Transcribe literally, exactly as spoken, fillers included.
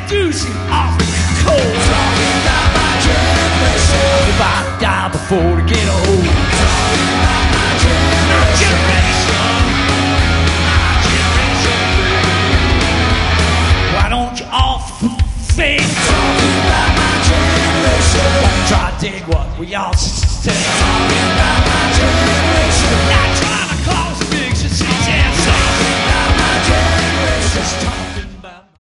do seem awfully cold. Talking about my generation. If I die before to get old. Talking about my generation. My generation. My generation. Why don't you all think? Talking about my generation. Don't try to dig what we all say. Talking